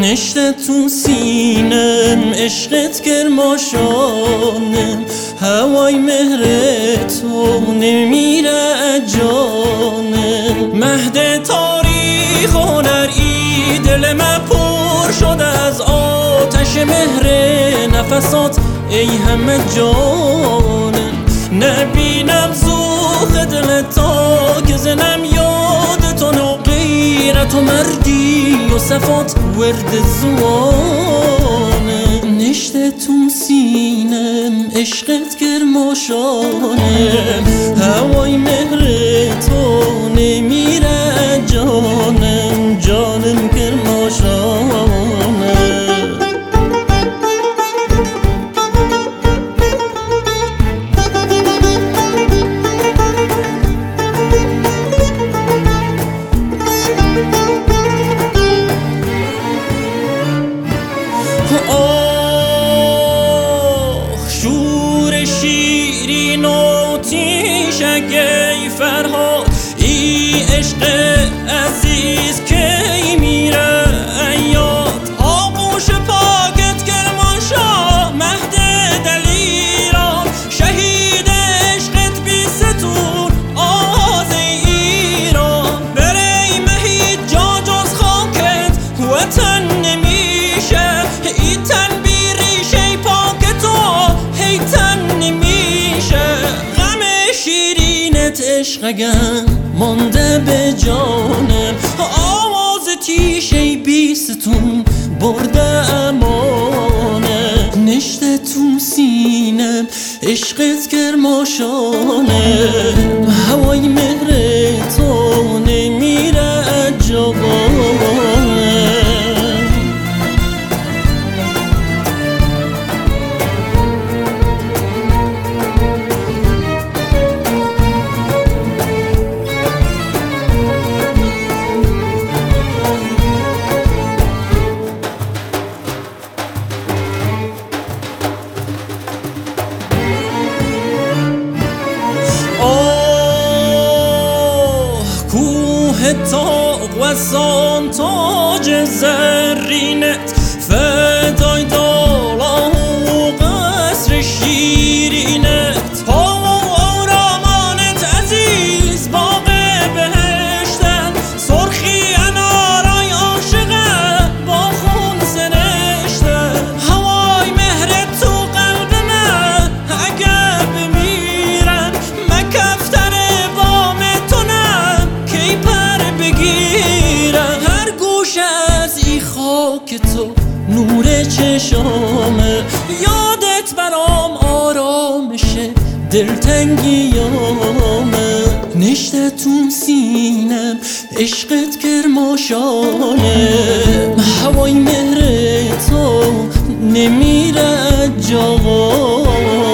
نشته تو سینم عشقت گرماشانم، هوای مهر تو نمیره جانم. مهد تاریخ هنری دل من پر شده از آتش مهر نفسات ای همه جانم. نبینم زوخ دل تا که زنم یاد تو نو غیرت و مردی و صفات ورد زوانم. نشته تو سینم عشقت گرماشانم، هوای مهر تو نمیره جانم، جانم گرماشانم. شور شیرین و تیشگی فرهاد ای عشق عزیز کی میره یاد. آغوش پاکت گرماشا مهد دلیران، شهید عشقت بی ستون آواز ایران. بری مهید جا جز خاکت وطن نمیشه، ای تن بی ریشه پاک تو هی تن نمیشه. غم شیرینت عشقگم مانده به جانم، آواز تیشه بی ستون برده امانه. نشته تو سینم عشقت گرماشانم، هوای مهر تو نمیره جانم. تاق و سان تاج زرینت فدای دالان و قصر شیرینت. پا و آرامانت عزیز باغ بهشتن، سرخی انارای عاشقه با خون سرشتن. هوای مهرت تو قلب من اگه بمیرم، مکفتر بام تو نم کی پر بگیرم. هر گوش از ای خاک تو نور چشامه، یادت برام آرامشه دلتنگیامه. نشته تو سینم عشقت گرماشانم، هوای مهر تو نمیره جوانم.